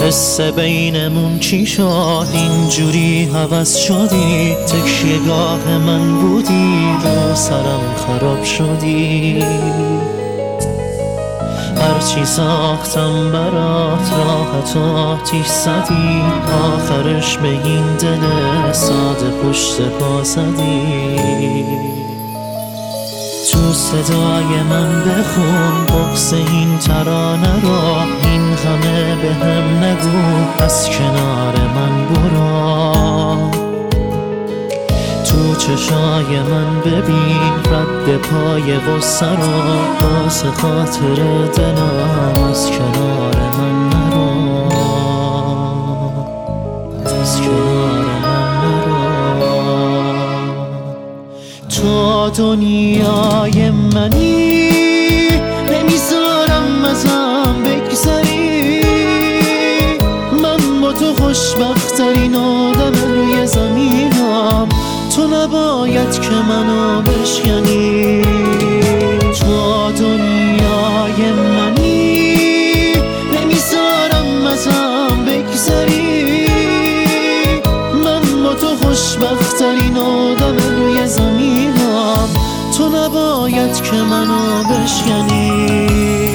حس بینمون چی شد اینجوری هوس شدی؟ تکیهگاه من بودی رو سرم خراب شدی. هرچی ساختم برات راحت و آتیش زدی، آخرش به این دل ساده پشت پا زدی. تو صدای من بخون بغض این ترانه را، این همه به هم نگو، از کنار من برو. تو چشای من ببین رد پای غصه را، واسه خاطر دلم از کنار من نرو، از کنار من نرو. تو دنیای منی، نمیذارم ازم بگذری. من با تو خوشبخت‌ترین آدم روی زمینم، تو نباید که منو بشکنی. تو دنیای منی، نمیذارم ازم بگذری. من با تو خوشبخت‌ترین آدم روی زمینم، تو نباید که منو بشکنی.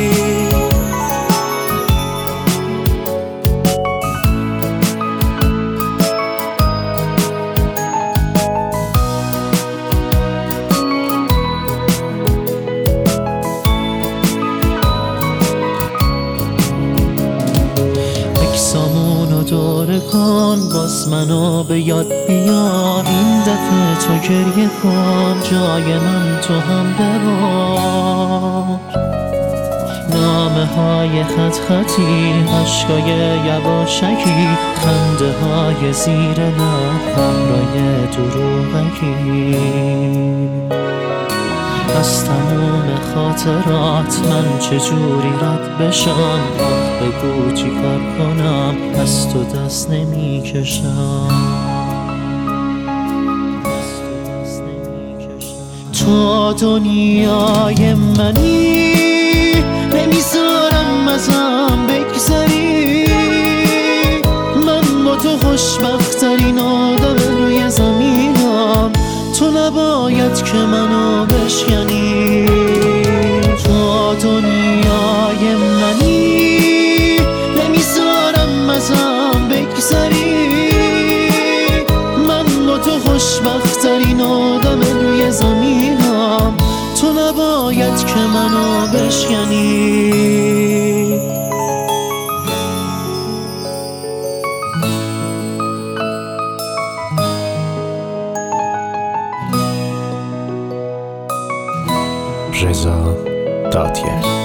عکسامونو دوره کن باز منو به یاد بیار، این دفعه تو گریه کن جای من تو هم ببار. نامه های خط خطی، عشقای یواشکی، خنده های زیر لب، همراه دروغکی. از تموم خاطرات من چجوری رد بشم؟ آه بگو چی کار کنم، از تو دست نمی کشم. تو دنیای منی، نمیذارم ازم بگذری. من با تو خوشبخت‌ترین آدم روی زمینم، تو نباید که منو بشکنی. تو دنیای منی، نمیذارم ازم بگذری. من با تو خوشبخت‌ترین آدم روی زمینم، تو نباید که منو بشکنی. رضا دادگر.